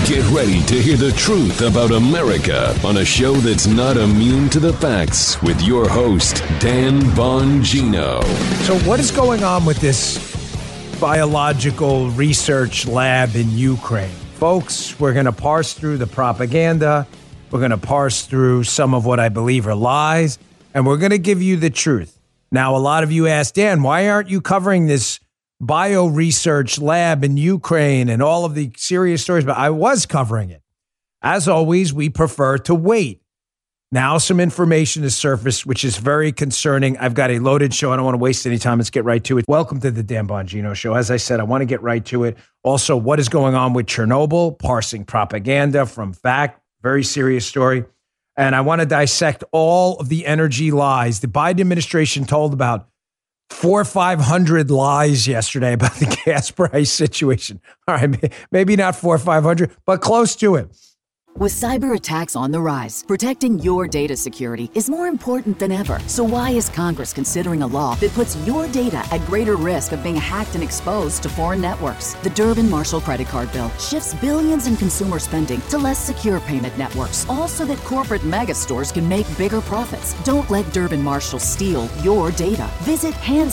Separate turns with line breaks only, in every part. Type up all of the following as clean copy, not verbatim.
Get ready to hear the truth about America on a show that's not immune to the facts with your host, Dan Bongino.
So what is going on with this biological research lab in Ukraine? Folks, we're going to parse through the propaganda. We're going to parse through some of what I believe are lies, and we're going to give you the truth. Now, a lot of you asked, Dan, why aren't you covering this bio research lab in Ukraine and all of the serious stories? But I was covering it. As always, we prefer to wait. Now some information has surfaced, which is very concerning. I've got a loaded show. I don't want to waste any time. Let's get right to it. Welcome to the Dan Bongino Show. As I said, I want to get right to it. Also, what is going on with Chernobyl? Parsing propaganda from fact. Very serious story. And I want to dissect all of the energy lies. The Biden administration told about 400 or 500 lies yesterday about the gas price situation. All right, maybe not 400 or 500, but close to it.
With cyber attacks on the rise, protecting your data security is more important than ever. So why is Congress considering a law that puts your data at greater risk of being hacked and exposed to foreign networks? The Durbin-Marshall credit card bill shifts billions in consumer spending to less secure payment networks, all so that corporate mega stores can make bigger profits. Don't let Durbin-Marshall steal your data. Visit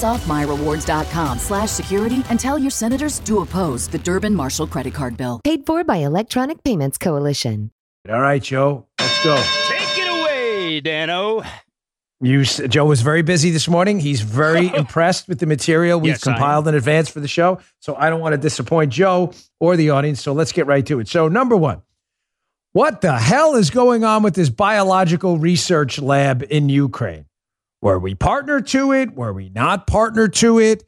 handsoffmyrewards.com/security and tell your senators to oppose the Durbin-Marshall credit card bill.
Paid for by Electronic Payments Coalition.
All right, Joe, let's go.
Take it away, Dano.
Joe was very busy this morning. He's very impressed with the material we've compiled in advance for the show. So I don't want to disappoint Joe or the audience. So let's get right to it. So number one, what the hell is going on with this biological research lab in Ukraine? Were we partner to it? Were we not partner to it?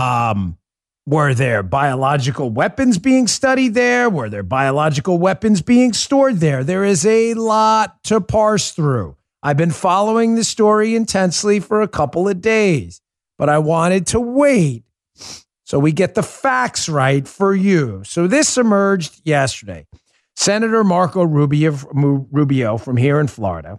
Were there biological weapons being studied there? Were there biological weapons being stored there? There is a lot to parse through. I've been following the story intensely for a couple of days, but I wanted to wait so we get the facts right for you. So this emerged yesterday. Senator Marco Rubio from here in Florida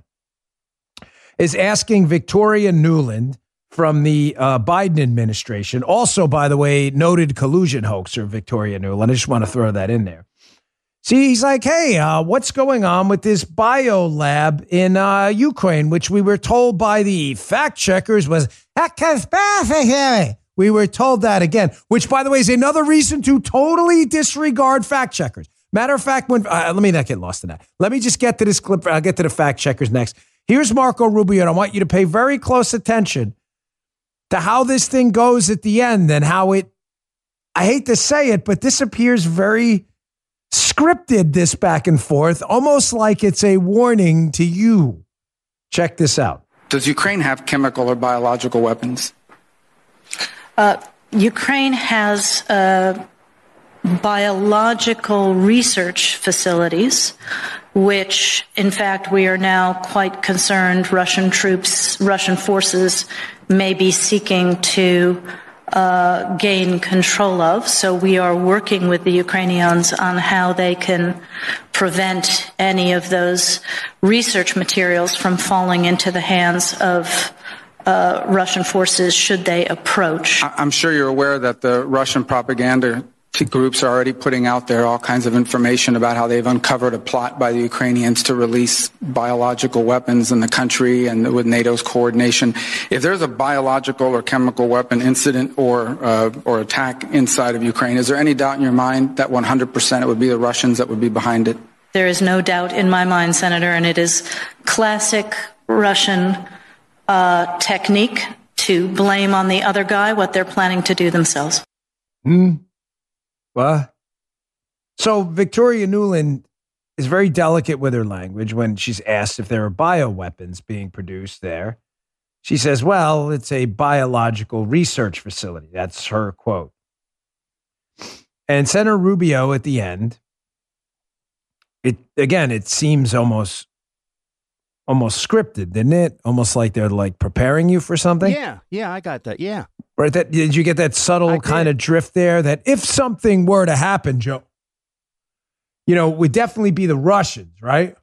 is asking Victoria Nuland from the Biden administration. Also, by the way, noted collusion hoaxer Victoria Nuland. I just want to throw that in there. See, he's like, hey, what's going on with this bio lab in Ukraine, which we were told by the fact checkers was a conspiracy theory. We were told that again, which, by the way, is another reason to totally disregard fact checkers. Matter of fact, let me not get lost in that. Let me just get to this clip. I'll get to the fact checkers next. Here's Marco Rubio, and I want you to pay very close attention to how this thing goes at the end and how I hate to say it, but this appears very scripted, this back and forth, almost like it's a warning to you. Check this out.
Does Ukraine have chemical or biological weapons?
Ukraine has biological research facilities, which, in fact, we are now quite concerned Russian forces may be seeking to gain control of. So we are working with the Ukrainians on how they can prevent any of those research materials from falling into the hands of Russian forces should they approach.
I'm sure you're aware that the Russian propaganda groups are already putting out there all kinds of information about how they've uncovered a plot by the Ukrainians to release biological weapons in the country and with NATO's coordination. If there's a biological or chemical weapon incident or attack inside of Ukraine, is there any doubt in your mind that 100% it would be the Russians that would be behind it?
There is no doubt in my mind, Senator, and it is classic Russian technique to blame on the other guy what they're planning to do themselves.
What? So Victoria Nuland is very delicate with her language when she's asked if there are bioweapons being produced there. She says, well, it's a biological research facility. That's her quote. And Senator Rubio at the end, it seems almost scripted, didn't it? Almost like they're like preparing you for something.
Yeah, I got that. Yeah.
Right. Did you get that subtle kind of drift there that if something were to happen, Joe, it would definitely be the Russians, right?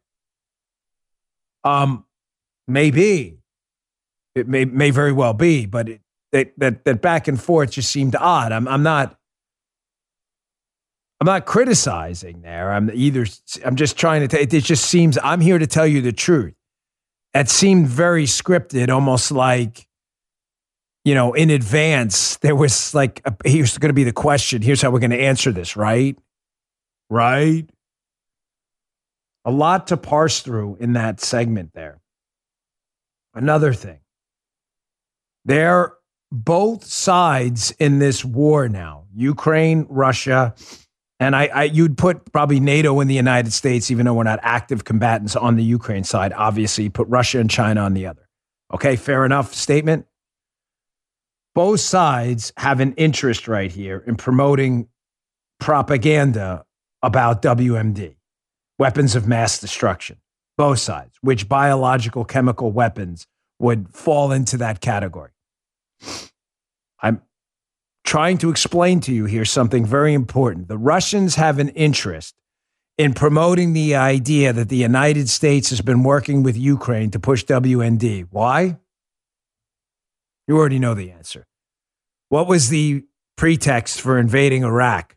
Maybe. It may very well be, but that back and forth just seemed odd. I'm I'm not criticizing there. I'm just trying to, it just seems, I'm here to tell you the truth. It seemed very scripted, almost like, in advance, there was like, here's going to be the question. Here's how we're going to answer this, right? Right? A lot to parse through in that segment there. Another thing. They're both sides in this war now. Ukraine, Russia, and you'd put probably NATO and the United States, even though we're not active combatants on the Ukraine side. Obviously, you put Russia and China on the other. Okay, fair enough statement. Both sides have an interest right here in promoting propaganda about WMD, weapons of mass destruction. Both sides, which biological chemical weapons would fall into that category. I'm trying to explain to you here something very important. The Russians have an interest in promoting the idea that the United States has been working with Ukraine to push WMD. Why? You already know the answer. What was the pretext for invading Iraq?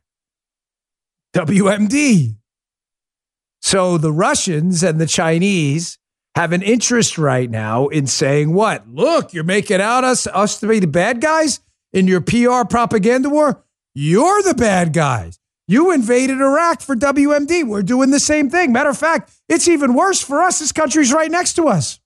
WMD. So the Russians and the Chinese have an interest right now in saying what? Look, you're making out us to be the bad guys in your PR propaganda war? You're the bad guys. You invaded Iraq for WMD. We're doing the same thing. Matter of fact, it's even worse for us. This country's right next to us.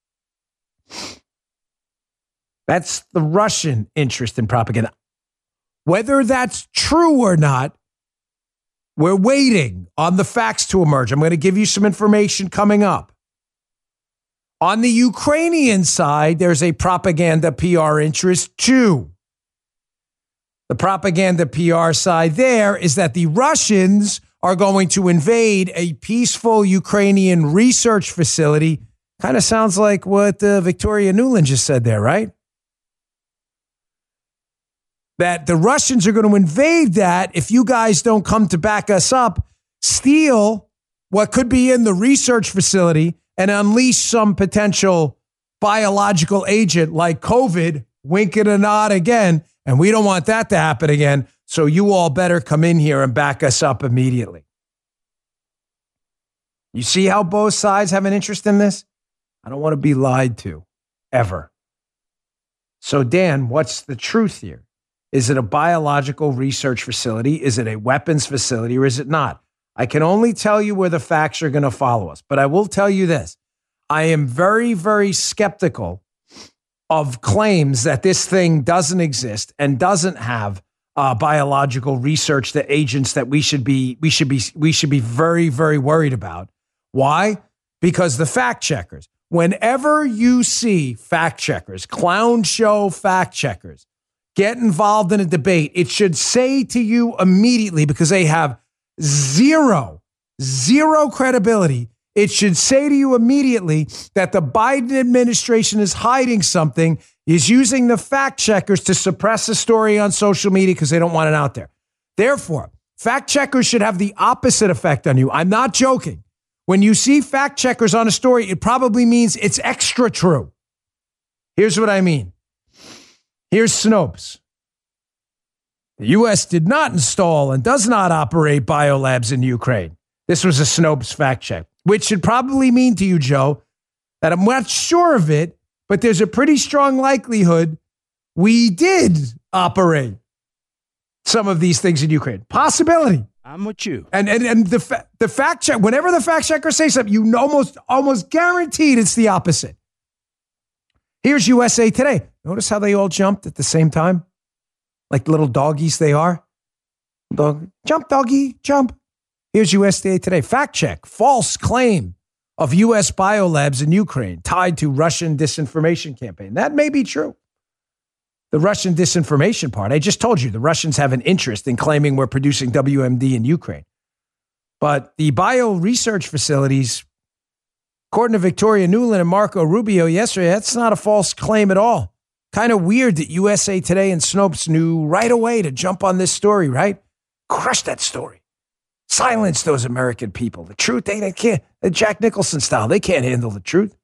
That's the Russian interest in propaganda. Whether that's true or not, we're waiting on the facts to emerge. I'm going to give you some information coming up. On the Ukrainian side, there's a propaganda PR interest too. The propaganda PR side there is that the Russians are going to invade a peaceful Ukrainian research facility. Kind of sounds like what Victoria Nuland just said there, right? That the Russians are going to invade that if you guys don't come to back us up, steal what could be in the research facility and unleash some potential biological agent like COVID, wink and a nod again. And we don't want that to happen again. So you all better come in here and back us up immediately. You see how both sides have an interest in this? I don't want to be lied to, ever. So Dan, what's the truth here? Is it a biological research facility? Is it a weapons facility, or is it not? I can only tell you where the facts are going to follow us. But I will tell you this. I am very, very skeptical of claims that this thing doesn't exist and doesn't have biological research that agents that we should be very, very worried about. Why? Because the fact checkers, whenever you see fact checkers, clown show fact checkers, get involved in a debate, it should say to you immediately, because they have zero credibility. It should say to you immediately that the Biden administration is hiding something, is using the fact checkers to suppress a story on social media because they don't want it out there. Therefore, fact checkers should have the opposite effect on you. I'm not joking. When you see fact checkers on a story, it probably means it's extra true. Here's what I mean. Here's Snopes. The U.S. did not install and does not operate biolabs in Ukraine. This was a Snopes fact check, which should probably mean to you, Joe, that I'm not sure of it, but there's a pretty strong likelihood we did operate some of these things in Ukraine. Possibility.
I'm with you.
And the fact check, whenever the fact checker says something, you almost guaranteed it's the opposite. Here's USA Today. Notice how they all jumped at the same time? Like little doggies they are. Dog, jump, doggy, jump. Here's USA Today. Fact check. False claim of U.S. biolabs in Ukraine tied to Russian disinformation campaign. That may be true. The Russian disinformation part. I just told you the Russians have an interest in claiming we're producing WMD in Ukraine. But the bio research facilities, according to Victoria Nuland and Marco Rubio yesterday, that's not a false claim at all. Kind of weird that USA Today and Snopes knew right away to jump on this story, right? Crush that story. Silence those American people. The truth, they can't. Jack Nicholson style, they can't handle the truth.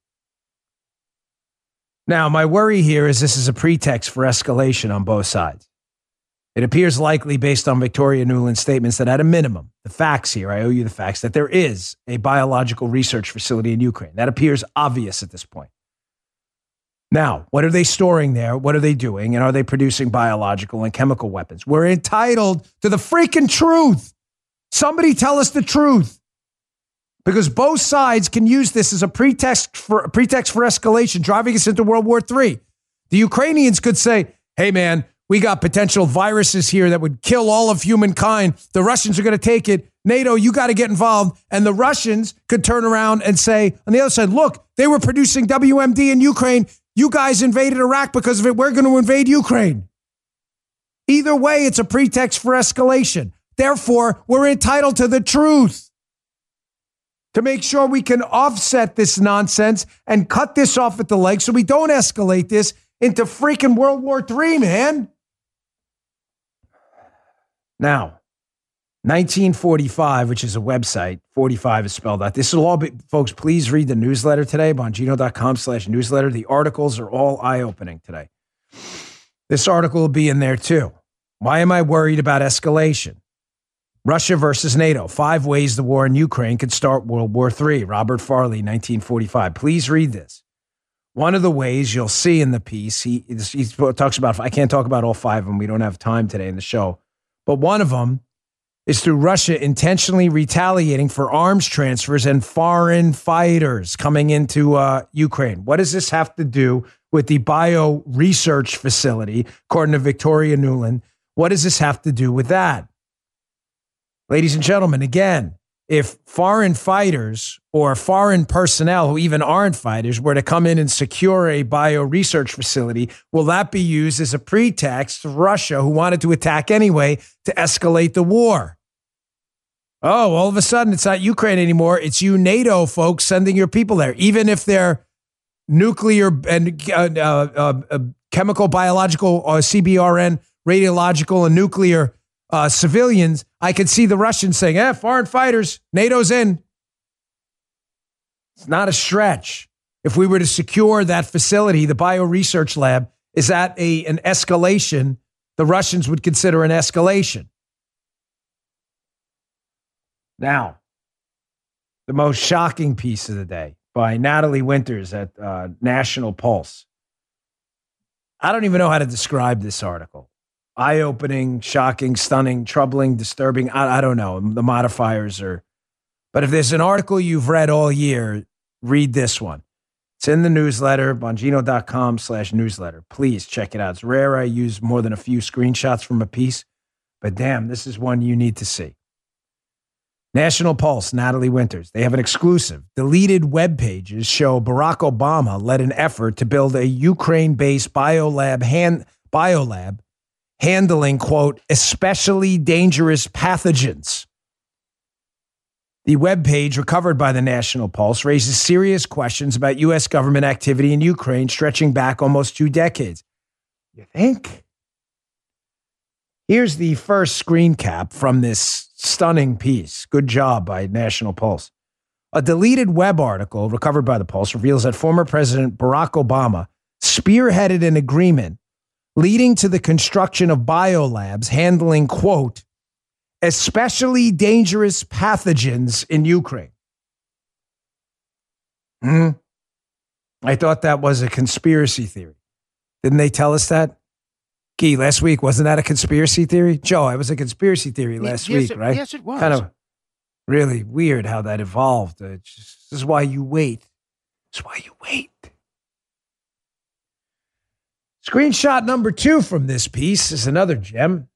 Now, my worry here is this is a pretext for escalation on both sides. It appears likely, based on Victoria Nuland's statements, that at a minimum, the facts here, I owe you the facts, that there is a biological research facility in Ukraine. That appears obvious at this point. Now, what are they storing there? What are they doing? And are they producing biological and chemical weapons? We're entitled to the freaking truth. Somebody tell us the truth. Because both sides can use this as a pretext for escalation, driving us into World War III. The Ukrainians could say, hey, man, we got potential viruses here that would kill all of humankind. The Russians are going to take it. NATO, you got to get involved. And the Russians could turn around and say, on the other side, look, they were producing WMD in Ukraine. You guys invaded Iraq because of it. We're going to invade Ukraine. Either way, it's a pretext for escalation. Therefore, we're entitled to the truth to make sure we can offset this nonsense and cut this off at the leg so we don't escalate this into freaking World War III, man. Now, 1945, which is a website, 45 is spelled out. This will all be, folks, please read the newsletter today, bongino.com/newsletter. The articles are all eye-opening today. This article will be in there too. Why am I worried about escalation? Russia versus NATO, 5 ways the war in Ukraine could start World War III. Robert Farley, 1945. Please read this. One of the ways you'll see in the piece, he talks about, I can't talk about all 5 of them. We don't have time today in the show. But one of them is through Russia intentionally retaliating for arms transfers and foreign fighters coming into Ukraine. What does this have to do with the bio research facility, according to Victoria Nuland? What does this have to do with that? Ladies and gentlemen, again, if foreign fighters or foreign personnel who even aren't fighters were to come in and secure a bio research facility, will that be used as a pretext to Russia, who wanted to attack anyway, to escalate the war? Oh, all of a sudden, it's not Ukraine anymore. It's you, NATO folks, sending your people there, even if they're nuclear and chemical, biological, CBRN, radiological, and nuclear civilians. I could see the Russians saying, foreign fighters, NATO's in. It's not a stretch. If we were to secure that facility, the bioresearch lab, is that an escalation the Russians would consider an escalation? Now, the most shocking piece of the day by Natalie Winters at National Pulse. I don't even know how to describe this article. Eye-opening, shocking, stunning, troubling, disturbing. I don't know. The modifiers are. But if there's an article you've read all year, read this one. It's in the newsletter, bongino.com/newsletter. Please check it out. It's rare I use more than a few screenshots from a piece, but damn, this is one you need to see. National Pulse, Natalie Winters. They have an exclusive. Deleted web pages show Barack Obama led an effort to build a Ukraine-based biolab handling, quote, especially dangerous pathogens. The webpage recovered by the National Pulse raises serious questions about U.S. government activity in Ukraine stretching back almost 2 decades. You think? Here's the first screen cap from this stunning piece. Good job by National Pulse. A deleted web article recovered by the Pulse reveals that former President Barack Obama spearheaded an agreement leading to the construction of biolabs handling, quote, especially dangerous pathogens in Ukraine. I thought that was a conspiracy theory. Didn't they tell us that? Guy, last week, wasn't that a conspiracy theory? Joe, it was a conspiracy theory last week, right?
Yes, it was.
Kind of really weird how that evolved. This is why you wait. This is why you wait. Screenshot number 2 from this piece is another gem.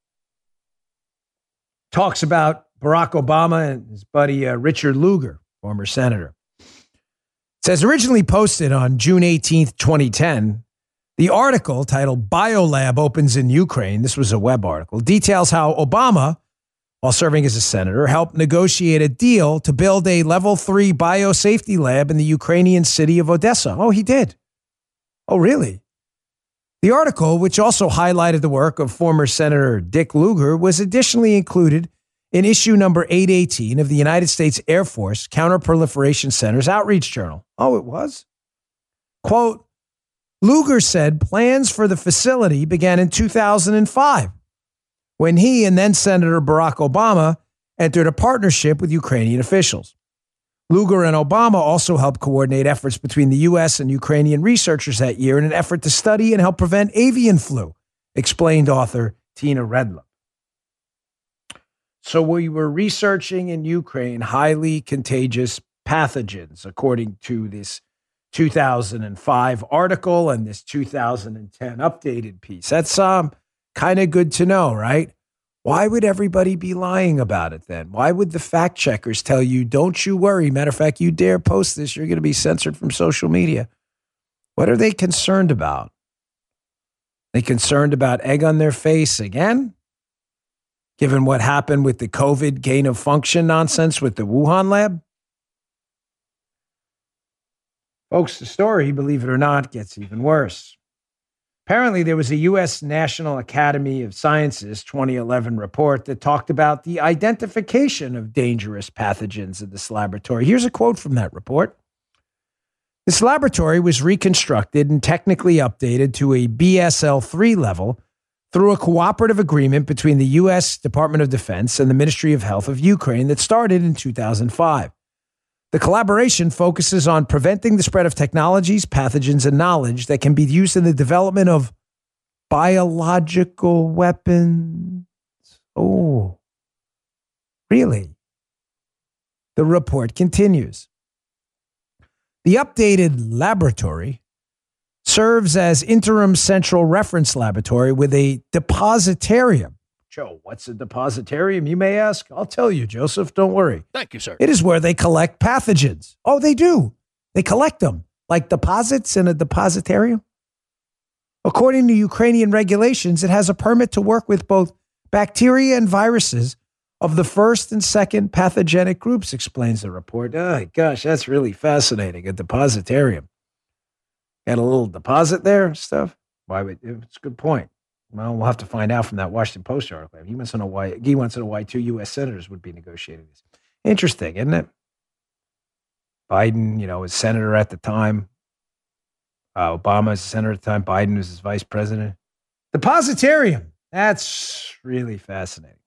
Talks about Barack Obama and his buddy Richard Lugar, former senator. It says, originally posted on June 18th, 2010, the article titled Biolab Opens in Ukraine, this was a web article, details how Obama, while serving as a senator, helped negotiate a deal to build a level 3 biosafety lab in the Ukrainian city of Odessa. Oh, he did. Oh, really? The article, which also highlighted the work of former Senator Dick Lugar, was additionally included in issue number 818 of the United States Air Force Counterproliferation Center's Outreach Journal. Oh, it was? Quote, Lugar said plans for the facility began in 2005 when he and then Senator Barack Obama entered a partnership with Ukrainian officials. Lugar and Obama also helped coordinate efforts between the U.S. and Ukrainian researchers that year in an effort to study and help prevent avian flu, explained author Tina Redlove. So we were researching in Ukraine highly contagious pathogens, according to this 2005 article and this 2010 updated piece. That's kind of good to know, right? Why would everybody be lying about it then? Why would the fact checkers tell you, don't you worry? Matter of fact, you dare post this, you're going to be censored from social media. What are they concerned about? They concerned about egg on their face again? Given what happened with the COVID gain of function nonsense with the Wuhan lab? Folks, the story, believe it or not, gets even worse. Apparently, there was a U.S. National Academy of Sciences 2011 report that talked about the identification of dangerous pathogens in this laboratory. Here's a quote from that report. This laboratory was reconstructed and technically updated to a BSL-3 level through a cooperative agreement between the U.S. Department of Defense and the Ministry of Health of Ukraine that started in 2005. The collaboration focuses on preventing the spread of technologies, pathogens, and knowledge that can be used in the development of biological weapons. Oh, really? The report continues. The updated laboratory serves as interim central reference laboratory with a depositarium. Joe, what's a depositarium, you may ask? I'll tell you, Joseph, don't worry.
Thank you, sir.
It is where they collect pathogens. Oh, they do. They collect them, like deposits in a depositarium. According to Ukrainian regulations, it has a permit to work with both bacteria and viruses of the first and second pathogenic groups, explains the report. Oh, gosh, that's really fascinating. A depositarium. Got a little deposit there, stuff? Why would, it's a good point. Well, we'll have to find out from that Washington Post article. He wants to know why 2 U.S. senators would be negotiating this. Interesting, isn't it? Biden, was senator at the time. Obama is senator at the time. Biden was his vice president. Depositarium. That's really fascinating.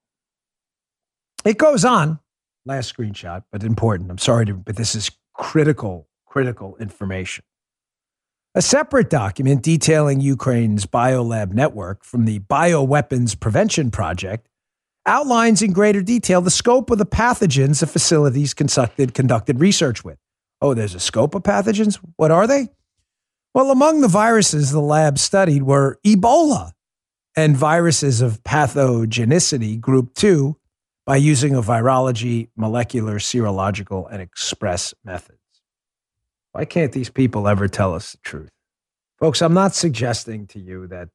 It goes on. Last screenshot, but important. I'm sorry, but this is critical information. A separate document detailing Ukraine's biolab network from the Bioweapons Prevention Project outlines in greater detail the scope of the pathogens the facilities conducted research with. Oh, there's a scope of pathogens? What are they? Well, among the viruses the lab studied were Ebola and viruses of pathogenicity group 2 by using a virology, molecular, serological, and express methods. Why can't these people ever tell us the truth? Folks, I'm not suggesting to you that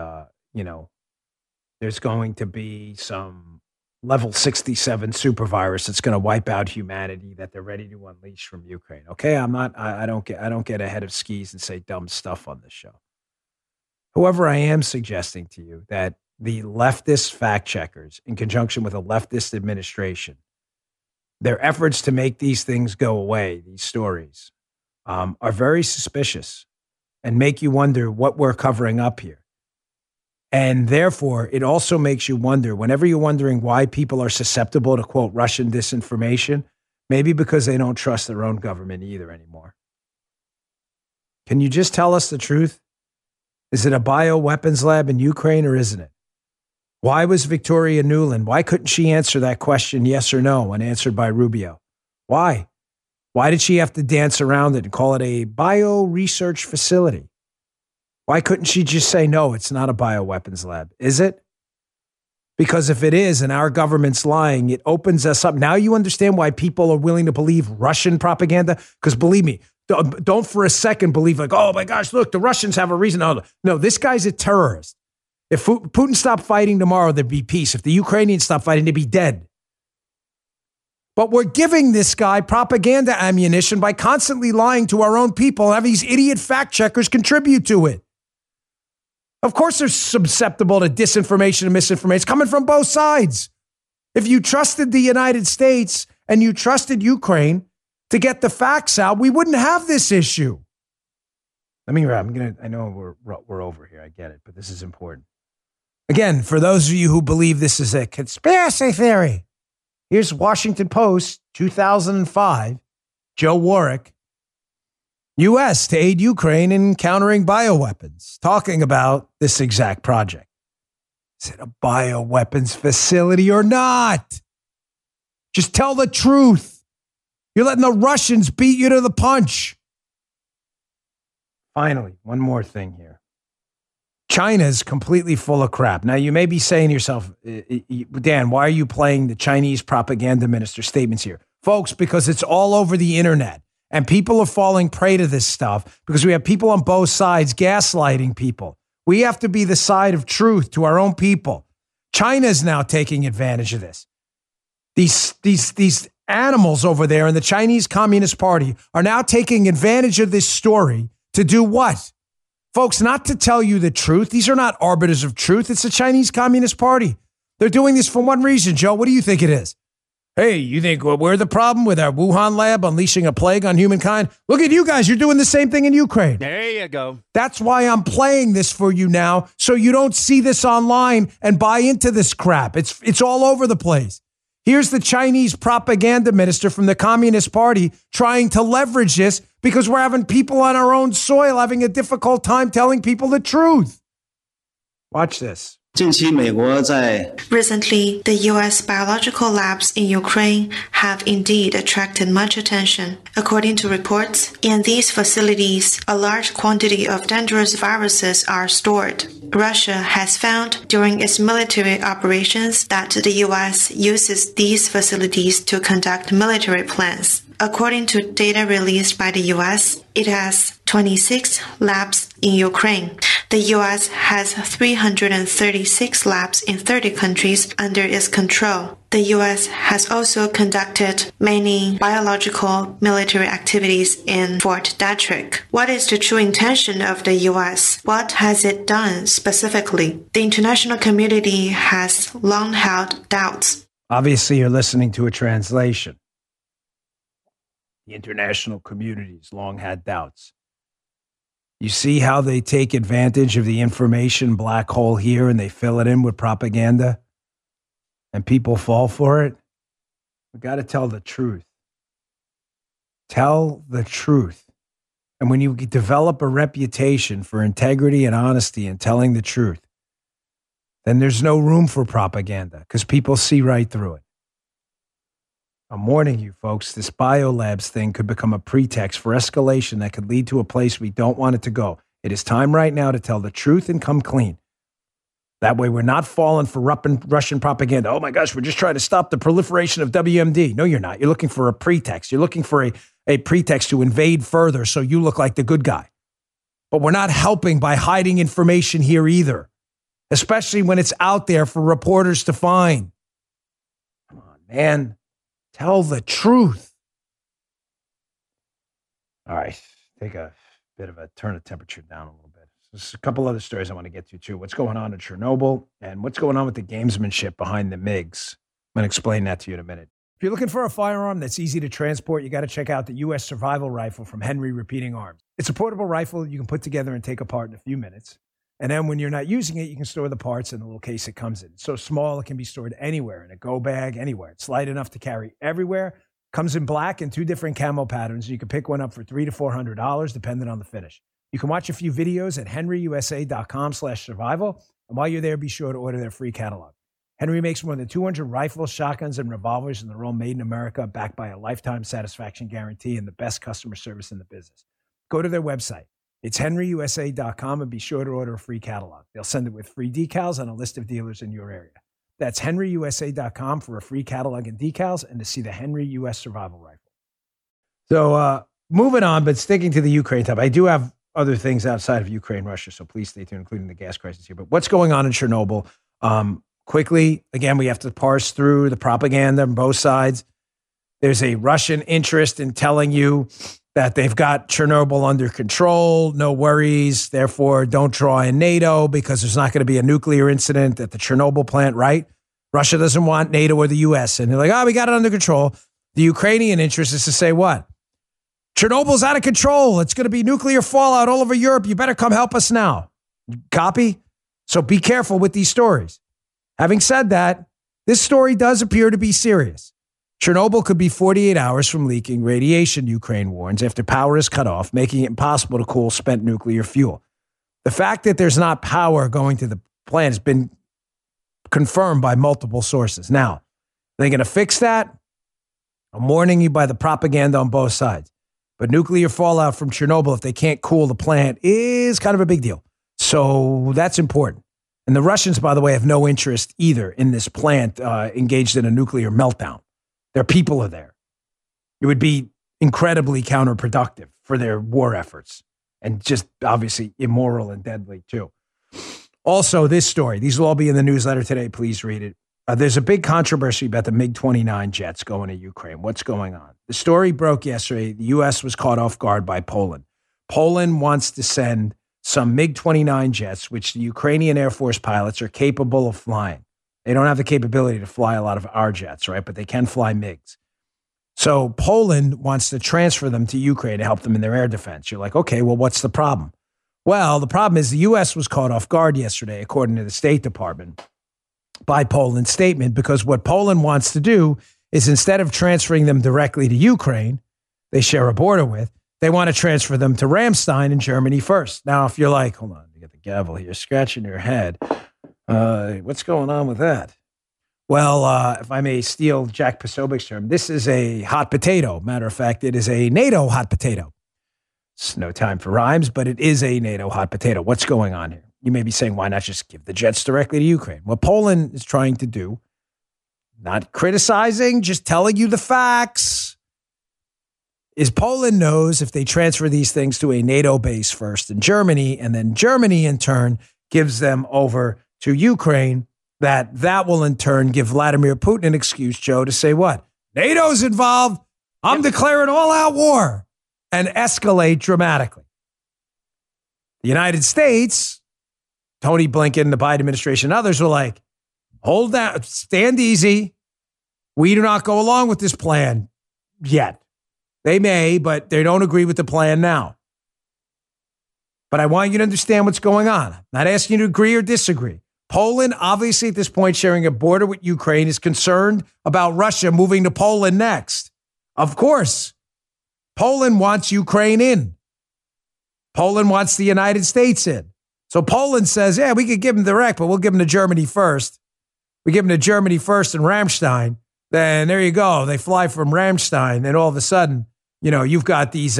there's going to be some level 67 super virus that's going to wipe out humanity that they're ready to unleash from Ukraine. Okay, I don't get ahead of skis and say dumb stuff on this show. However, I am suggesting to you that the leftist fact checkers, in conjunction with a leftist administration, their efforts to make these things go away, these stories, are very suspicious and make you wonder what we're covering up here. And therefore, it also makes you wonder, whenever you're wondering why people are susceptible to, quote, Russian disinformation, maybe because they don't trust their own government either anymore. Can you just tell us the truth? Is it a bioweapons lab in Ukraine or isn't it? Why was Victoria Nuland? Why couldn't she answer that question yes or no when answered by Rubio? Why? Why did she have to dance around it and call it a bio-research facility? Why couldn't she just say, no, it's not a bioweapons lab? Is it? Because if it is and our government's lying, it opens us up. Now you understand why people are willing to believe Russian propaganda? Because believe me, don't for a second believe like, oh my gosh, look, the Russians have a reason. No, this guy's a terrorist. If Putin stopped fighting tomorrow, there'd be peace. If the Ukrainians stopped fighting, they'd be dead. But we're giving this guy propaganda ammunition by constantly lying to our own people and have these idiot fact checkers contribute to it. Of course, they're susceptible to disinformation and misinformation coming from both sides. If you trusted the United States and you trusted Ukraine to get the facts out, we wouldn't have this issue. I know we're over here. I get it, but this is important. Again, for those of you who believe this is a conspiracy theory, here's Washington Post, 2005, Joe Warwick, U.S. to aid Ukraine in countering bioweapons, talking about this exact project. Is it a bioweapons facility or not? Just tell the truth. You're letting the Russians beat you to the punch. Finally, one more thing here. China's completely full of crap. Now, you may be saying to yourself, Dan, why are you playing the Chinese propaganda minister statements here? Folks, because it's all over the internet. And people are falling prey to this stuff because we have people on both sides gaslighting people. We have to be the side of truth to our own people. China's now taking advantage of this. These animals over there in the Chinese Communist Party are now taking advantage of this story to do what? Folks, not to tell you the truth. These are not arbiters of truth. It's the Chinese Communist Party. They're doing this for one reason, Joe. What do you think it is? Hey, you think we're the problem with our Wuhan lab unleashing a plague on humankind? Look at you guys. You're doing the same thing in Ukraine.
There you go.
That's why I'm playing this for you now, so you don't see this online and buy into this crap. It's all over the place. Here's the Chinese propaganda minister from the Communist Party trying to leverage this because we're having people on our own soil having a difficult time telling people the truth. Watch this.
Recently, the U.S. biological labs in Ukraine have indeed attracted much attention. According to reports, in these facilities, a large quantity of dangerous viruses are stored. Russia has found during its military operations that the U.S. uses these facilities to conduct military plans. According to data released by the U.S., it has 26 labs in Ukraine. The U.S. has 336 labs in 30 countries under its control. The U.S. has also conducted many biological military activities in Fort Detrick. What is the true intention of the U.S.? What has it done specifically? The international community has long held doubts.
Obviously, you're listening to a translation. The international community's long had doubts. You see how they take advantage of the information black hole here and they fill it in with propaganda? And people fall for it? We got to tell the truth. Tell the truth. And when you develop a reputation for integrity and honesty and telling the truth, then there's no room for propaganda because people see right through it. I'm warning you, folks, this biolabs thing could become a pretext for escalation that could lead to a place we don't want it to go. It is time right now to tell the truth and come clean. That way we're not falling for Russian propaganda. Oh my gosh, we're just trying to stop the proliferation of WMD. No, you're not. You're looking for a pretext. You're looking for a pretext to invade further so you look like the good guy. But we're not helping by hiding information here either, especially when it's out there for reporters to find. Come on, man. Tell the truth. All right, take a bit of a turn the temperature down a little bit. There's a couple other stories I want to get to too. What's going on in Chernobyl and what's going on with the gamesmanship behind the MiGs. I'm going to explain that to you in a minute. If you're looking for a firearm that's easy to transport, you got to check out the U.S. Survival Rifle from Henry Repeating Arms. It's a portable rifle you can put together and take apart in a few minutes. And then when you're not using it, you can store the parts in the little case it comes in. It's so small, it can be stored anywhere, in a go bag, anywhere. It's light enough to carry everywhere. Comes in black and 2 different camo patterns. You can pick one up for $300 to $400, depending on the finish. You can watch a few videos at henryusa.com/survival. And while you're there, be sure to order their free catalog. Henry makes more than 200 rifles, shotguns, and revolvers, and they're all made in America, backed by a lifetime satisfaction guarantee and the best customer service in the business. Go to their website. It's henryusa.com and be sure to order a free catalog. They'll send it with free decals and a list of dealers in your area. That's henryusa.com for a free catalog and decals and to see the Henry U.S. Survival Rifle. So moving on, but sticking to the Ukraine topic, I do have other things outside of Ukraine, Russia, so please stay tuned, including the gas crisis here. But what's going on in Chernobyl? Quickly, again, we have to parse through the propaganda on both sides. There's a Russian interest in telling you that they've got Chernobyl under control, no worries, therefore don't draw in NATO because there's not going to be a nuclear incident at the Chernobyl plant, right? Russia doesn't want NATO or the U.S. And they're like, we got it under control. The Ukrainian interest is to say what? Chernobyl's out of control. It's going to be nuclear fallout all over Europe. You better come help us now. Copy? So be careful with these stories. Having said that, this story does appear to be serious. Chernobyl could be 48 hours from leaking radiation, Ukraine warns, after power is cut off, making it impossible to cool spent nuclear fuel. The fact that there's not power going to the plant has been confirmed by multiple sources. Now, are they going to fix that? I'm warning you by the propaganda on both sides. But nuclear fallout from Chernobyl, if they can't cool the plant, is kind of a big deal. So that's important. And the Russians, by the way, have no interest either in this plant engaged in a nuclear meltdown. Their people are there. It would be incredibly counterproductive for their war efforts and just obviously immoral and deadly too. Also, this story, these will all be in the newsletter today. Please read it. There's a big controversy about the MiG-29 jets going to Ukraine. What's going on? The story broke yesterday. The U.S. was caught off guard by Poland. Poland wants to send some MiG-29 jets, which the Ukrainian Air Force pilots are capable of flying. They don't have the capability to fly a lot of our jets, right? But they can fly MiGs. So Poland wants to transfer them to Ukraine to help them in their air defense. You're like, okay, well, what's the problem? Well, the problem is the U.S. was caught off guard yesterday, according to the State Department, by Poland's statement, because what Poland wants to do is instead of transferring them directly to Ukraine, they share a border with, they want to transfer them to Ramstein in Germany first. Now, if you're like, hold on, you get the gavel here, scratching your head. What's going on with that? Well, if I may steal Jack Posobiec's term, this is a hot potato. Matter of fact, it is a NATO hot potato. It's no time for rhymes, but it is a NATO hot potato. What's going on here? You may be saying, why not just give the jets directly to Ukraine? What Poland is trying to do, not criticizing, just telling you the facts, is Poland knows if they transfer these things to a NATO base first in Germany, and then Germany in turn gives them over to Ukraine, that will in turn give Vladimir Putin an excuse, Joe, to say what? NATO's involved. I'm declaring all-out war and escalate dramatically. The United States, Tony Blinken, the Biden administration, and others were like, hold down, stand easy. We do not go along with this plan yet. They may, but they don't agree with the plan now. But I want you to understand what's going on. I'm not asking you to agree or disagree. Poland, obviously at this point, sharing a border with Ukraine, is concerned about Russia moving to Poland next. Of course, Poland wants Ukraine in. Poland wants the United States in. So Poland says, yeah, we could give them direct, but we'll give them to Germany first. We give them to Germany first in Ramstein. Then there you go. They fly from Ramstein. And all of a sudden, you know, you've got these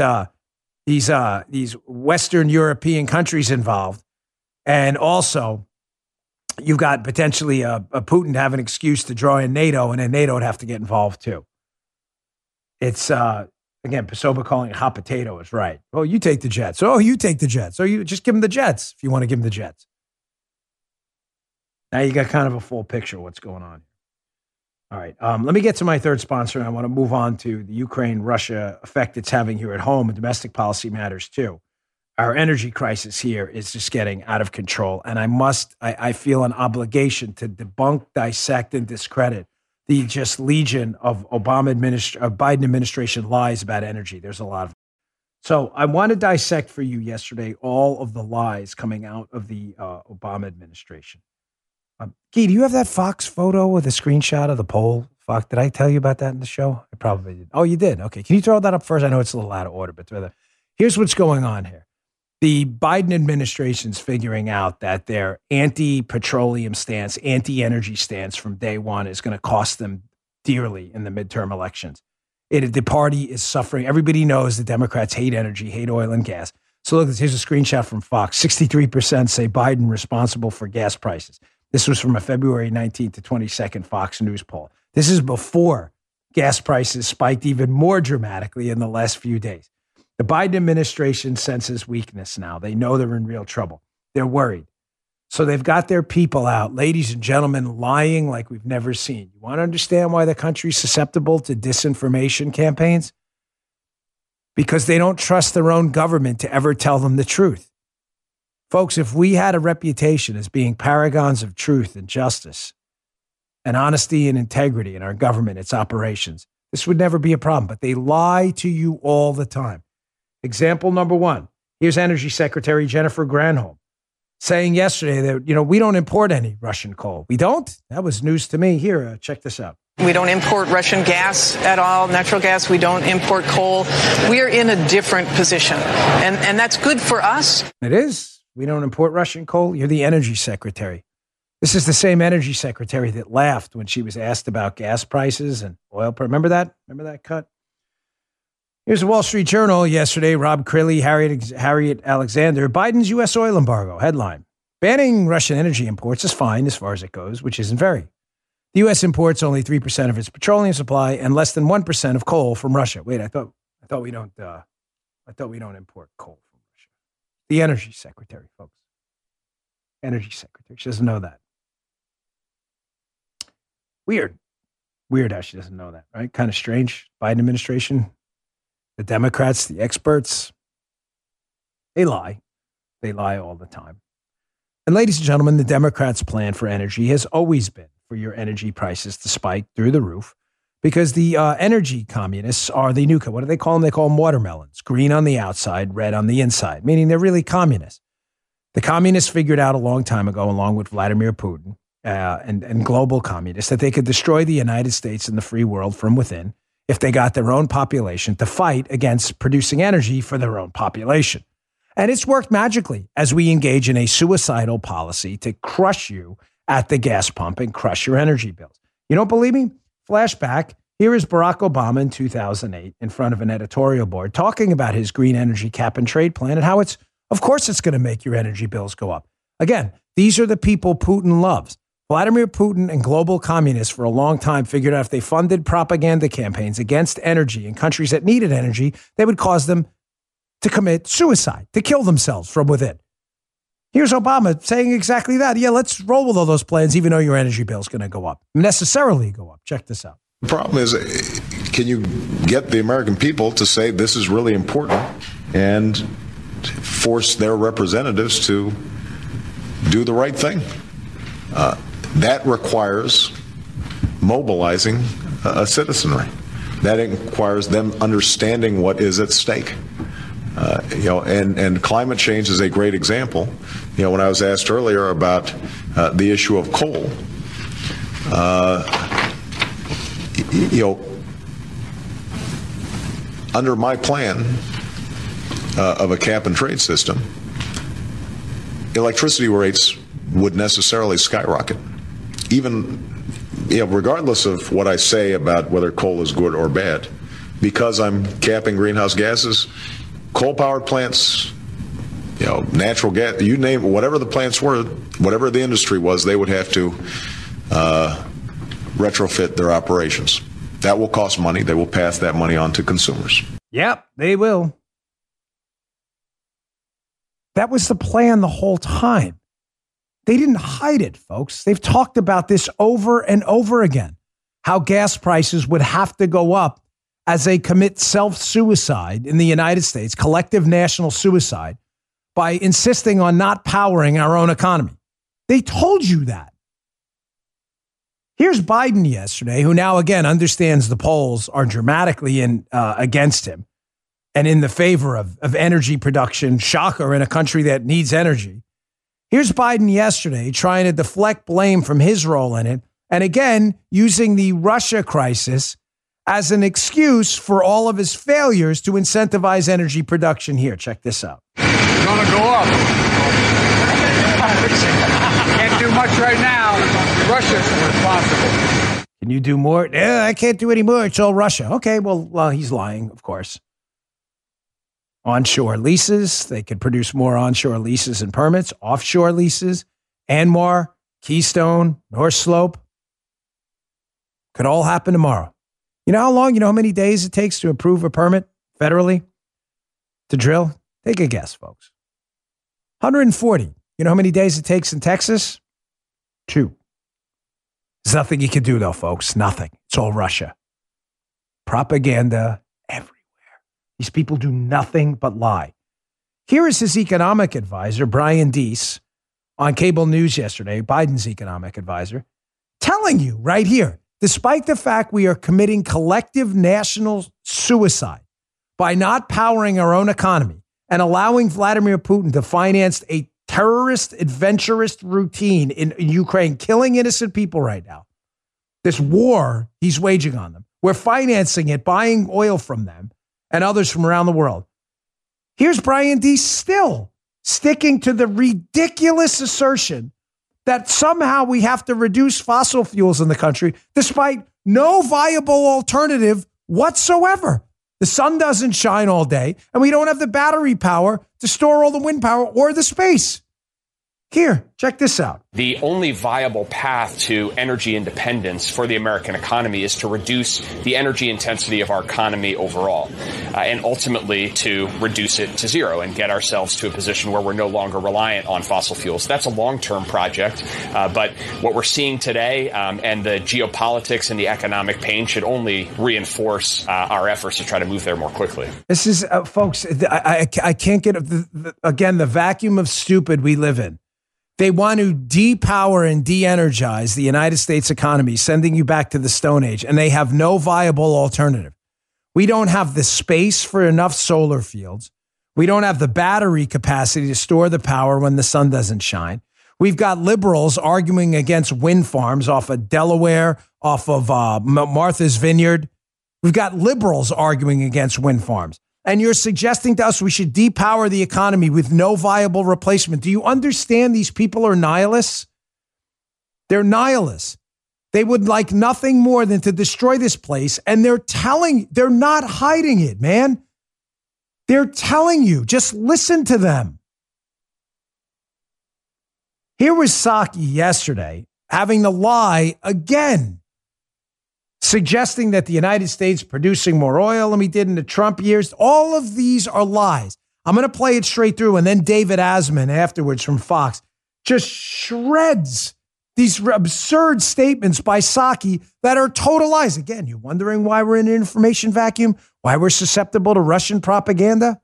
Western European countries involved. And also, you've got potentially a Putin to have an excuse to draw in NATO, and then NATO would have to get involved too. It's, again, Posobiec calling it hot potato is right. Oh, you take the jets. Oh, you take the jets. Oh, you just give them the jets if you want to give them the jets. Now you got kind of a full picture of what's going on here. All right, let me get to my third sponsor, and I want to move on to the Ukraine-Russia effect it's having here at home, and domestic policy matters too. Our energy crisis here is just getting out of control, and I feel an obligation to debunk, dissect, and discredit the just legion of Biden administration lies about energy. There's a lot of them. So I want to dissect for you yesterday all of the lies coming out of the Obama administration. Guy, do you have that Fox photo with a screenshot of the poll? Fuck, did I tell you about that in the show? I probably did. Oh, you did? Okay. Can you throw that up first? I know it's a little out of order, but here's what's going on here. The Biden administration's figuring out that their anti-petroleum stance, anti-energy stance from day one is going to cost them dearly in the midterm elections. The party is suffering. Everybody knows the Democrats hate energy, hate oil and gas. So look, here's a screenshot from Fox. 63% say Biden responsible for gas prices. This was from a February 19th to 22nd Fox News poll. This is before gas prices spiked even more dramatically in the last few days. The Biden administration senses weakness now. They know they're in real trouble. They're worried. So they've got their people out, ladies and gentlemen, lying like we've never seen. You want to understand why the country's susceptible to disinformation campaigns? Because they don't trust their own government to ever tell them the truth. Folks, if we had a reputation as being paragons of truth and justice and honesty and integrity in our government, its operations, this would never be a problem. But they lie to you all the time. Example number one. Here's Energy Secretary Jennifer Granholm saying yesterday that, we don't import any Russian coal. We don't? That was news to me. Here, check this out.
We don't import Russian gas at all, natural gas. We don't import coal. We are in a different position, and that's good for us.
It is. We don't import Russian coal. You're the energy secretary. This is the same energy secretary that laughed when she was asked about gas prices and oil. Remember that? Remember that cut? Here's the Wall Street Journal yesterday. Rob Crilly, Harriet Alexander. Biden's U.S. oil embargo. Headline. Banning Russian energy imports is fine as far as it goes, which isn't very. The U.S. imports only 3% of its petroleum supply and less than 1% of coal from Russia. Wait, I thought we don't import coal from Russia. The energy secretary, folks. Energy secretary. She doesn't know that. Weird how she doesn't know that, right? Kind of strange. Biden administration, the Democrats, the experts, they lie. They lie all the time. And ladies and gentlemen, the Democrats' plan for energy has always been for your energy prices to spike through the roof because the energy communists are the new, what do they call them? They call them watermelons, green on the outside, red on the inside, meaning they're really communists. The communists figured out a long time ago, along with Vladimir Putin and global communists, that they could destroy the United States and the free world from within if they got their own population to fight against producing energy for their own population. And it's worked magically as we engage in a suicidal policy to crush you at the gas pump and crush your energy bills. You don't believe me? Flashback. Here is Barack Obama in 2008 in front of an editorial board talking about his green energy cap and trade plan and how of course it's going to make your energy bills go up. Again, these are the people Putin loves. Vladimir Putin and global communists for a long time figured out if they funded propaganda campaigns against energy in countries that needed energy, they would cause them to commit suicide, to kill themselves from within. Here's Obama saying exactly that. Yeah, let's roll with all those plans, even though your energy bill is going to go up, necessarily go up. Check this out.
The problem is, can you get the American people to say this is really important and force their representatives to do the right thing? That requires mobilizing a citizenry. That requires them understanding what is at stake. And climate change is a great example. When I was asked earlier about the issue of coal, under my plan of a cap and trade system, electricity rates would necessarily skyrocket. Even, regardless of what I say about whether coal is good or bad, because I'm capping greenhouse gases, coal-powered plants, natural gas, you name it, whatever the plants were, whatever the industry was, they would have to retrofit their operations. That will cost money. They will pass that money on to consumers.
Yep, they will. That was the plan the whole time. They didn't hide it, folks. They've talked about this over and over again, how gas prices would have to go up as they commit self-suicide in the United States, collective national suicide, by insisting on not powering our own economy. They told you that. Here's Biden yesterday, who now again understands the polls are dramatically against him and in the favor of energy production. Shocker, in a country that needs energy. Here's Biden yesterday trying to deflect blame from his role in it, and again using the Russia crisis as an excuse for all of his failures to incentivize energy production here. Check this out.
It's going to go up. Can't do much right now. Russia's responsible.
Can you do more? Yeah, I can't do any more. It's all Russia. Okay, well, he's lying, of course. Onshore leases. They could produce more onshore leases and permits. Offshore leases. Anwar, Keystone, North Slope. Could all happen tomorrow. You know how long, how many days it takes to approve a permit federally to drill? Take a guess, folks. 140. You know how many days it takes in Texas? 2. There's nothing you can do, though, folks. Nothing. It's all Russia. Propaganda everywhere. These people do nothing but lie. Here is his economic advisor, Brian Deese, on cable news yesterday, Biden's economic advisor, telling you right here, despite the fact we are committing collective national suicide by not powering our own economy and allowing Vladimir Putin to finance a terrorist, adventurist routine in Ukraine, killing innocent people right now. This war he's waging on them. We're financing it, buying oil from them and others from around the world. Here's Brian Deese still sticking to the ridiculous assertion that somehow we have to reduce fossil fuels in the country, despite no viable alternative whatsoever. The sun doesn't shine all day, and we don't have the battery power to store all the wind power or the space. Here, check this out.
The only viable path to energy independence for the American economy is to reduce the energy intensity of our economy overall, and ultimately to reduce it to zero and get ourselves to a position where we're no longer reliant on fossil fuels. That's a long-term project, but what we're seeing today and the geopolitics and the economic pain should only reinforce our efforts to try to move there more quickly.
This is, folks, I can't get, again, the vacuum of stupid we live in. They want to depower and de-energize the United States economy, sending you back to the Stone Age, and they have no viable alternative. We don't have the space for enough solar fields. We don't have the battery capacity to store the power when the sun doesn't shine. We've got liberals arguing against wind farms off of Delaware, off of Martha's Vineyard. We've got liberals arguing against wind farms. And you're suggesting to us we should depower the economy with no viable replacement. Do you understand these people are nihilists? They're nihilists. They would like nothing more than to destroy this place. And they're not hiding it, man. They're telling you, just listen to them. Here was Psaki yesterday having to lie again, suggesting that the United States producing more oil than we did in the Trump years. All of these are lies. I'm going to play it straight through, and then David Asman afterwards from Fox just shreds these absurd statements by Psaki that are total lies. Again, you're wondering why we're in an information vacuum, why we're susceptible to Russian propaganda?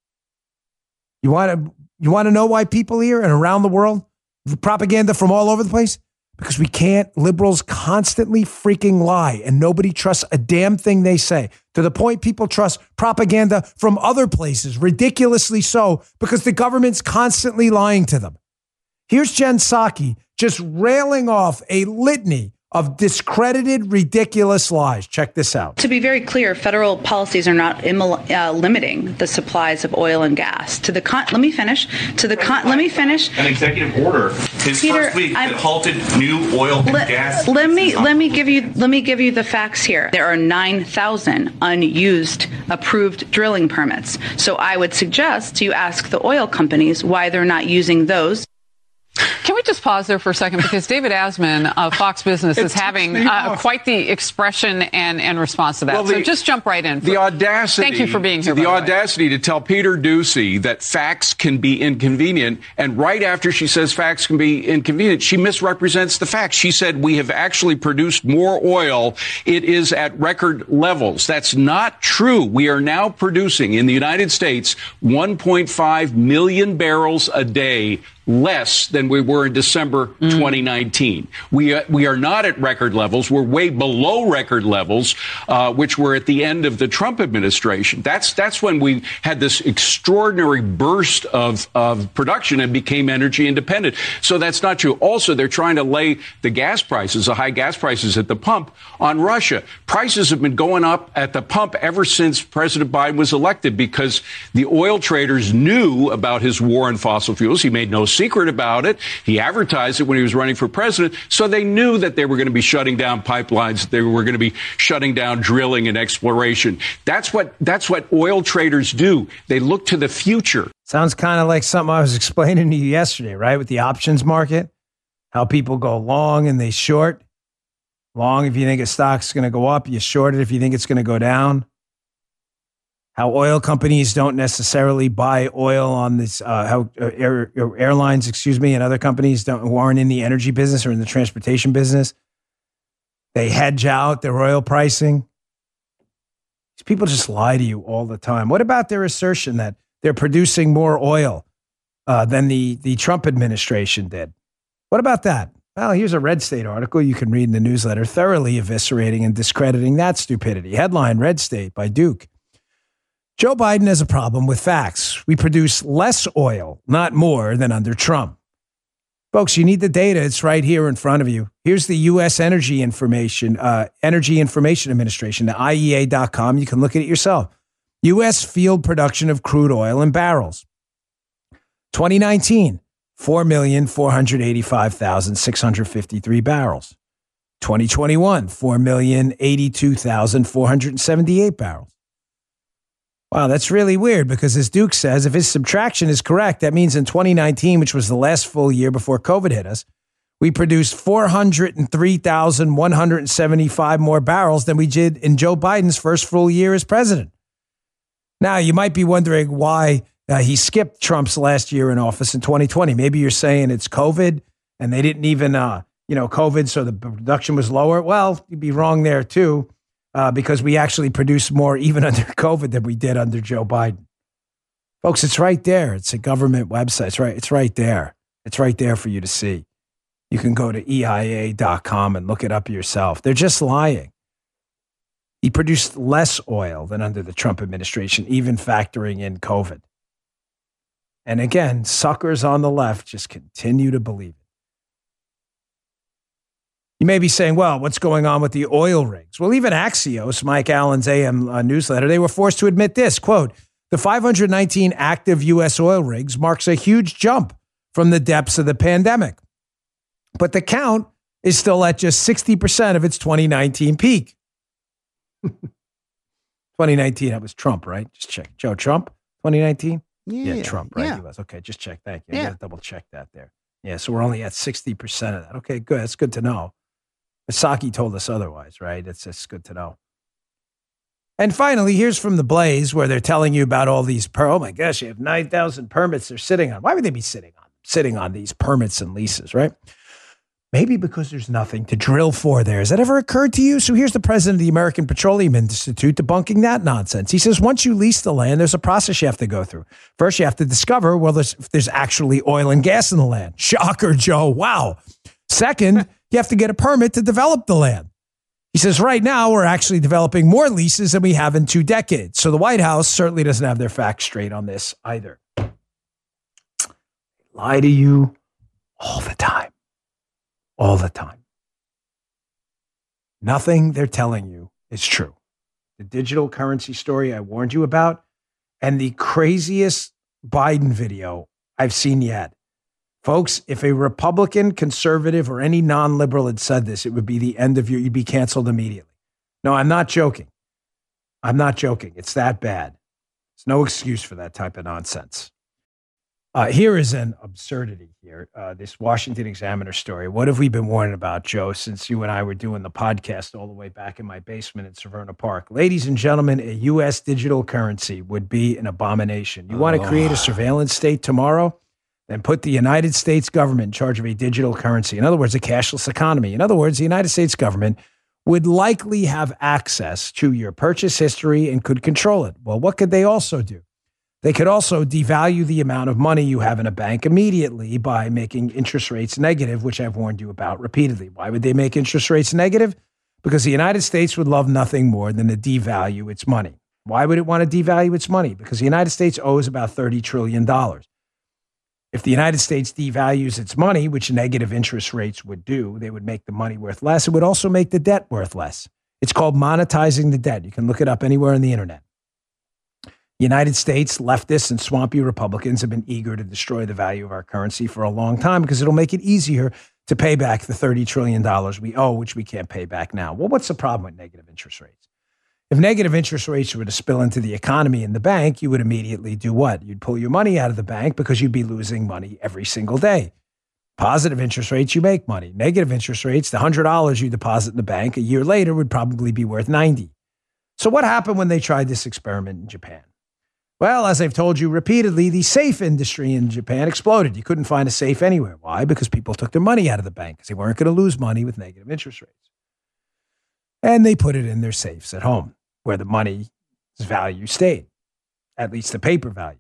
You want to know why people here and around the world, propaganda from all over the place? Because we can't, liberals constantly freaking lie and nobody trusts a damn thing they say, to the point people trust propaganda from other places, ridiculously so, because the government's constantly lying to them. Here's Jen Psaki just railing off a litany of discredited, ridiculous lies. Check this out.
To be very clear, federal policies are not limiting the supplies of oil and gas. Let me finish. Let me finish.
An executive order this first week that halted new oil and gas.
Let me give you the facts here. There are 9,000 unused approved drilling permits. So I would suggest you ask the oil companies why they're not using those.
Can we just pause there for a second? Because David Asman of Fox Business is having quite the expression and response to that. Well, so just jump right in.
The audacity.
Thank you for being here.
The audacity to tell Peter Doocy that facts can be inconvenient. And right after she says facts can be inconvenient, she misrepresents the facts. She said we have actually produced more oil. It is at record levels. That's not true. We are now producing in the United States 1.5 million barrels a day less than we were in December 2019. We are not at record levels. We're way below record levels, which were at the end of the Trump administration. That's when we had this extraordinary burst of production and became energy independent. So that's not true. Also, they're trying to lay the gas prices, the high gas prices at the pump, on Russia. Prices have been going up at the pump ever since President Biden was elected because the oil traders knew about his war on fossil fuels. He made no secret about it. He advertised it when he was running for president. So they knew that they were going to be shutting down pipelines. They were going to be shutting down drilling and exploration. That's what oil traders do. They look to the future.
Sounds kind of like something I was explaining to you yesterday, right? With the options market, how people go long and they short. Long if you think a stock's going to go up, you short it if you think it's going to go down. How oil companies don't necessarily buy oil on this, airlines, and other companies who aren't in the energy business or in the transportation business, they hedge out their oil pricing. These people just lie to you all the time. What about their assertion that they're producing more oil than the Trump administration did? What about that? Well, here's a Red State article you can read in the newsletter, thoroughly eviscerating and discrediting that stupidity. Headline, Red State by Duke. Joe Biden has a problem with facts. We produce less oil, not more, than under Trump. Folks, you need the data. It's right here in front of you. Here's the U.S. Energy Information Administration, the IEA.com. You can look at it yourself. U.S. field production of crude oil in barrels. 2019, 4,485,653 barrels. 2021, 4,082,478 barrels. Wow, that's really weird because as Duke says, if his subtraction is correct, that means in 2019, which was the last full year before COVID hit us, we produced 403,175 more barrels than we did in Joe Biden's first full year as president. Now, you might be wondering why he skipped Trump's last year in office in 2020. Maybe you're saying it's COVID and they didn't even, COVID, so the production was lower. Well, you'd be wrong there too. Because we actually produced more even under COVID than we did under Joe Biden. Folks, it's right there. It's a government website. It's right there. It's right there for you to see. You can go to EIA.com and look it up yourself. They're just lying. He produced less oil than under the Trump administration, even factoring in COVID. And again, suckers on the left just continue to believe it. You may be saying, well, what's going on with the oil rigs? Well, even Axios, Mike Allen's AM newsletter, they were forced to admit this, quote, the 519 active U.S. oil rigs marks a huge jump from the depths of the pandemic. But the count is still at just 60% of its 2019 peak. 2019, that was Trump, right? Just check. Joe Trump, 2019? Yeah, Trump, right? Yeah. He was. Okay, just check. Thank you. I got to double check that there. Yeah, so we're only at 60% of that. Okay, good. That's good to know. Psaki told us otherwise, right? It's good to know. And finally, here's from the Blaze where they're telling you about all these, oh my gosh, you have 9,000 permits they're sitting on. Why would they be sitting on these permits and leases, right? Maybe because there's nothing to drill for there. Has that ever occurred to you? So here's the president of the American Petroleum Institute debunking that nonsense. He says, once you lease the land, there's a process you have to go through. First, you have to discover, well, if there's actually oil and gas in the land. Shocker, Joe. Wow. Second, you have to get a permit to develop the land. He says, right now, we're actually developing more leases than we have in 2 decades. So the White House certainly doesn't have their facts straight on this either. Lie to you all the time. All the time. Nothing they're telling you is true. The digital currency story I warned you about and the craziest Biden video I've seen yet. Folks, if a Republican, conservative, or any non-liberal had said this, it would be the end of you'd be canceled immediately. No, I'm not joking. I'm not joking. It's that bad. There's no excuse for that type of nonsense. Here is an absurdity here. This Washington Examiner story. What have we been warning about, Joe, since you and I were doing the podcast all the way back in my basement in Severna Park? Ladies and gentlemen, a U.S. digital currency would be an abomination. You want to create a surveillance state tomorrow? Then put the United States government in charge of a digital currency. In other words, a cashless economy. In other words, the United States government would likely have access to your purchase history and could control it. Well, what could they also do? They could also devalue the amount of money you have in a bank immediately by making interest rates negative, which I've warned you about repeatedly. Why would they make interest rates negative? Because the United States would love nothing more than to devalue its money. Why would it want to devalue its money? Because the United States owes about $30 trillion. If the United States devalues its money, which negative interest rates would do, they would make the money worth less. It would also make the debt worth less. It's called monetizing the debt. You can look it up anywhere on the internet. United States leftists and swampy Republicans have been eager to destroy the value of our currency for a long time because it'll make it easier to pay back the $30 trillion we owe, which we can't pay back now. Well, what's the problem with negative interest rates? If negative interest rates were to spill into the economy and the bank, you would immediately do what? You'd pull your money out of the bank because you'd be losing money every single day. Positive interest rates, you make money. Negative interest rates, the $100 you deposit in the bank a year later would probably be worth $90. So what happened when they tried this experiment in Japan? Well, as I've told you repeatedly, the safe industry in Japan exploded. You couldn't find a safe anywhere. Why? Because people took their money out of the bank because they weren't going to lose money with negative interest rates. And they put it in their safes at home where the money's value stayed, at least the paper value.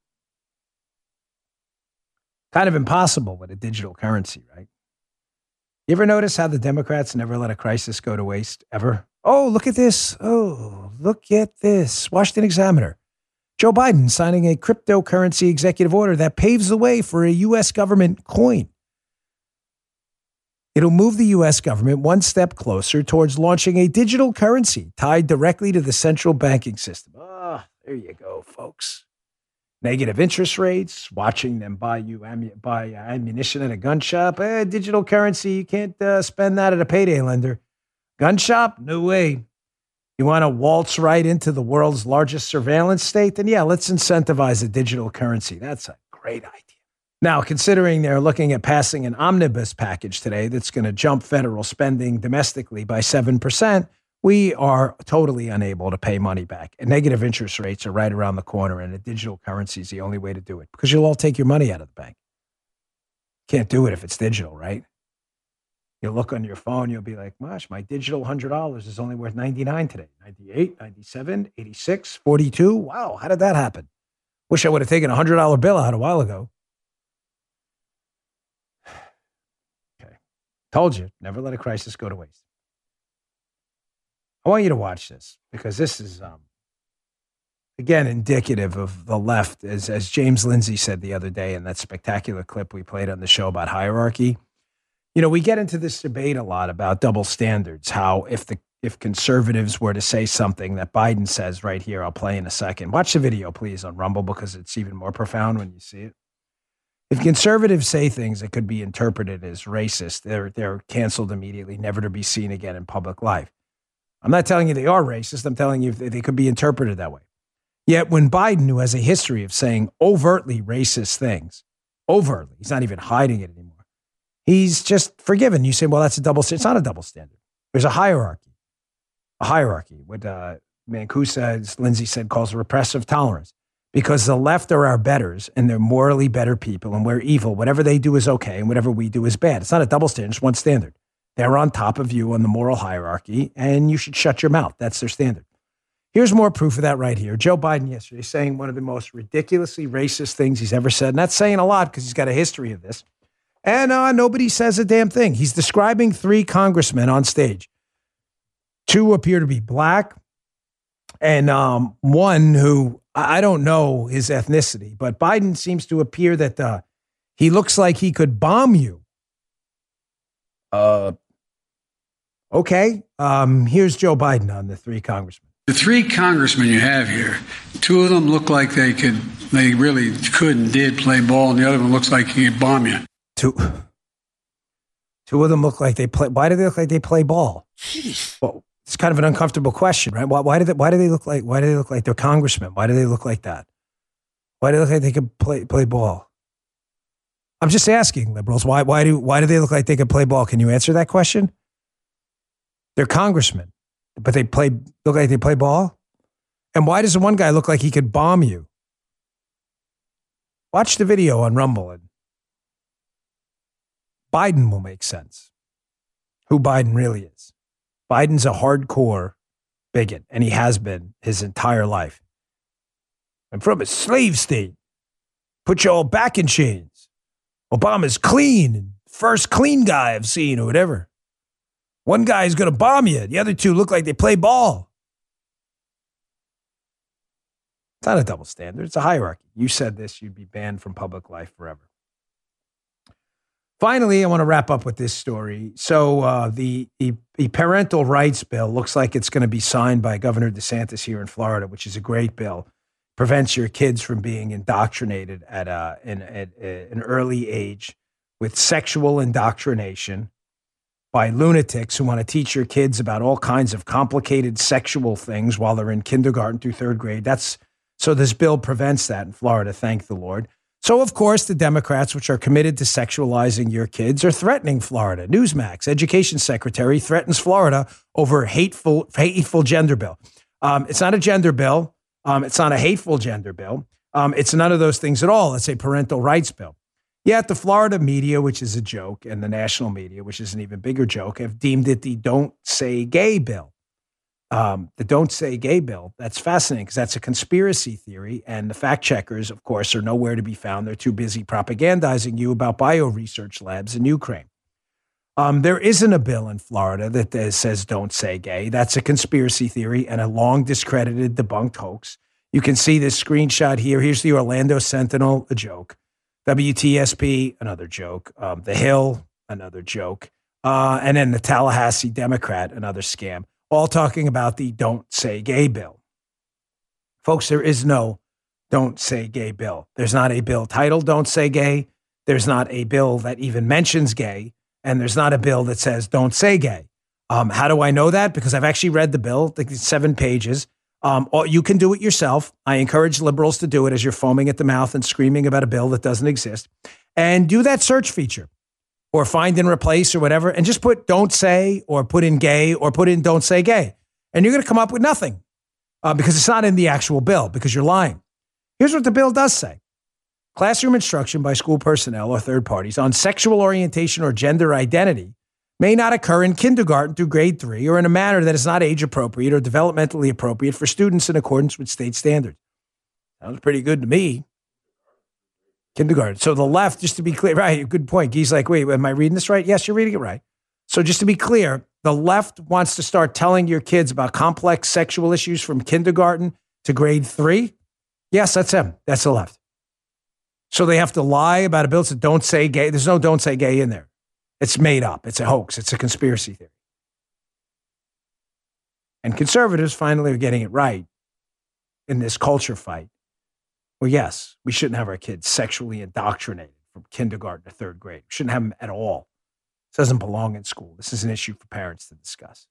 Kind of impossible with a digital currency, right? You ever notice how the Democrats never let a crisis go to waste, ever? Oh, look at this. Oh, look at this. Washington Examiner. Joe Biden signing a cryptocurrency executive order that paves the way for a U.S. government coin. It'll move the U.S. government one step closer towards launching a digital currency tied directly to the central banking system. There you go, folks. Negative interest rates, watching them buy ammunition at a gun shop. Digital currency, you can't spend that at a payday lender. Gun shop? No way. You want to waltz right into the world's largest surveillance state? Then yeah, let's incentivize a digital currency. That's a great idea. Now, considering they're looking at passing an omnibus package today that's going to jump federal spending domestically by 7%, we are totally unable to pay money back. And negative interest rates are right around the corner, and a digital currency is the only way to do it because you'll all take your money out of the bank. Can't do it if it's digital, right? You'll look on your phone, you'll be like, gosh, my digital $100 is only worth 99 today. 98, 97, 86, 42. Wow, how did that happen? Wish I would have taken a $100 bill out a while ago. Okay. Told you, never let a crisis go to waste. I want you to watch this because this is, again, indicative of the left, as James Lindsay said the other day in that spectacular clip we played on the show about hierarchy. You know, we get into this debate a lot about double standards, how if conservatives were to say something that Biden says right here, I'll play in a second. Watch the video, please, on Rumble because it's even more profound when you see it. If conservatives say things that could be interpreted as racist, they're canceled immediately, never to be seen again in public life. I'm not telling you they are racist. I'm telling you they could be interpreted that way. Yet when Biden, who has a history of saying overtly racist things, overtly, he's not even hiding it anymore, he's just forgiven. You say, well, that's a double standard. It's not a double standard. There's a hierarchy. A hierarchy. What Mancuso, as Lindsay said, calls repressive tolerance. Because the left are our betters, and they're morally better people, and we're evil. Whatever they do is okay, and whatever we do is bad. It's not a double standard. It's one standard. They're on top of you on the moral hierarchy, and you should shut your mouth. That's their standard. Here's more proof of that right here. Joe Biden yesterday saying one of the most ridiculously racist things he's ever said. And that's saying a lot because he's got a history of this. And nobody says a damn thing. He's describing 3 congressmen on stage. 2 appear to be black, and one who, I don't know his ethnicity, but Biden seems to appear that he looks like he could bomb you. Okay. Here's Joe Biden on the 3 congressmen.
The 3 congressmen you have here, 2 of them look like they really could and did play ball, and the other one looks like he could bomb you.
2 of them look like they play. Why do they look like they play ball? Well, it's kind of an uncomfortable question, right? Why do they look like they're congressmen? Why do they look like that? Why do they look like they could play ball? I'm just asking, liberals. Why do they look like they could play ball? Can you answer that question? They're congressmen, but they look like they play ball? And why does the one guy look like he could bomb you? Watch the video on Rumble and Biden will make sense. Who Biden really is. Biden's a hardcore bigot, and he has been his entire life. I'm from a slave state. Put you all back in chains. Obama's clean, and first clean guy I've seen or whatever. One guy is going to bomb you. The other 2 look like they play ball. It's not a double standard. It's a hierarchy. You said this, you'd be banned from public life forever. Finally, I want to wrap up with this story. So the parental rights bill looks like it's going to be signed by Governor DeSantis here in Florida, which is a great bill. Prevents your kids from being indoctrinated at an early age with sexual indoctrination by lunatics who want to teach your kids about all kinds of complicated sexual things while they're in kindergarten through 3rd grade. So this bill prevents that in Florida, thank the Lord. So, of course, the Democrats, which are committed to sexualizing your kids, are threatening Florida. Newsmax, Education Secretary, threatens Florida over hateful gender bill. It's not a gender bill. It's not a hateful gender bill. It's none of those things at all. It's a parental rights bill. Yet the Florida media, which is a joke, and the national media, which is an even bigger joke, have deemed it the Don't Say Gay bill. The Don't Say Gay bill, that's fascinating because that's a conspiracy theory, and the fact checkers, of course, are nowhere to be found. They're too busy propagandizing you about bio-research labs in Ukraine. There isn't a bill in Florida that says Don't Say Gay. That's a conspiracy theory and a long discredited, debunked hoax. You can see this screenshot here. Here's the Orlando Sentinel, a joke. WTSP, another joke. The Hill, another joke. And then the Tallahassee Democrat, another scam. All talking about the Don't Say Gay bill. Folks, there is no Don't Say Gay bill. There's not a bill titled Don't Say Gay. There's not a bill that even mentions gay. And there's not a bill that says Don't Say Gay. How do I know that? Because I've actually read the bill, I think it's 7 pages. You can do it yourself. I encourage liberals to do it as you're foaming at the mouth and screaming about a bill that doesn't exist. And do that search feature or find and replace or whatever, and just put Don't Say or put in gay or put in Don't Say Gay. And you're going to come up with nothing because it's not in the actual bill because you're lying. Here's what the bill does say. Classroom instruction by school personnel or third parties on sexual orientation or gender identity may not occur in kindergarten through grade 3 or in a manner that is not age appropriate or developmentally appropriate for students in accordance with state standards. Sounds pretty good to me. Kindergarten. So the left, just to be clear, right, good point. Guy's like, wait, am I reading this right? Yes, you're reading it right. So just to be clear, the left wants to start telling your kids about complex sexual issues from kindergarten to grade 3. Yes, that's them. That's the left. So they have to lie about a bill that Don't Say Gay. There's no Don't Say Gay in there. It's made up. It's a hoax. It's a conspiracy theory. And conservatives finally are getting it right in this culture fight. Well, yes, we shouldn't have our kids sexually indoctrinated from kindergarten to 3rd grade. We shouldn't have them at all. This doesn't belong in school. This is an issue for parents to discuss.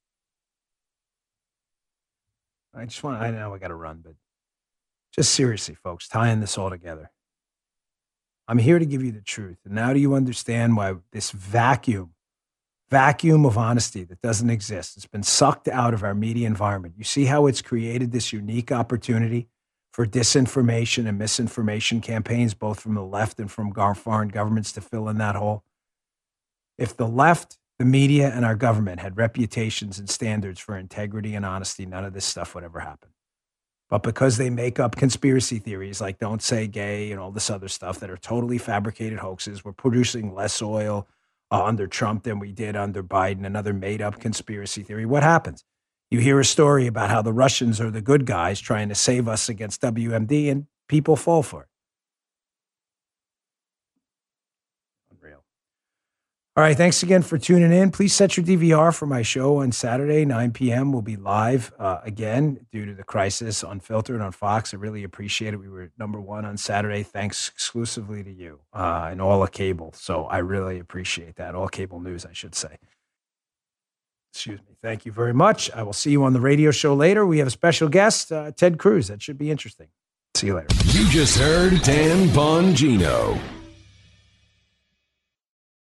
I know I got to run, but just seriously, folks, tying this all together. I'm here to give you the truth. And now do you understand why this vacuum of honesty that doesn't exist, it's been sucked out of our media environment. You see how it's created this unique opportunity for disinformation and misinformation campaigns, both from the left and from foreign governments to fill in that hole? If the left, the media, and our government had reputations and standards for integrity and honesty, none of this stuff would ever happen. But because they make up conspiracy theories like Don't Say Gay and all this other stuff that are totally fabricated hoaxes, we're producing less oil under Trump than we did under Biden, another made-up conspiracy theory. What happens? You hear a story about how the Russians are the good guys trying to save us against WMD, and people fall for it. Unreal. All right, thanks again for tuning in. Please set your DVR for my show on Saturday, 9 p.m. We'll be live again due to the crisis, Unfiltered on Fox. I really appreciate it. We were #1 on Saturday, thanks exclusively to you and all of cable. So I really appreciate that. All cable news, I should say. Excuse me. Thank you very much. I will see you on the radio show later. We have a special guest, Ted Cruz. That should be interesting. See you later.
You just heard Dan Bongino.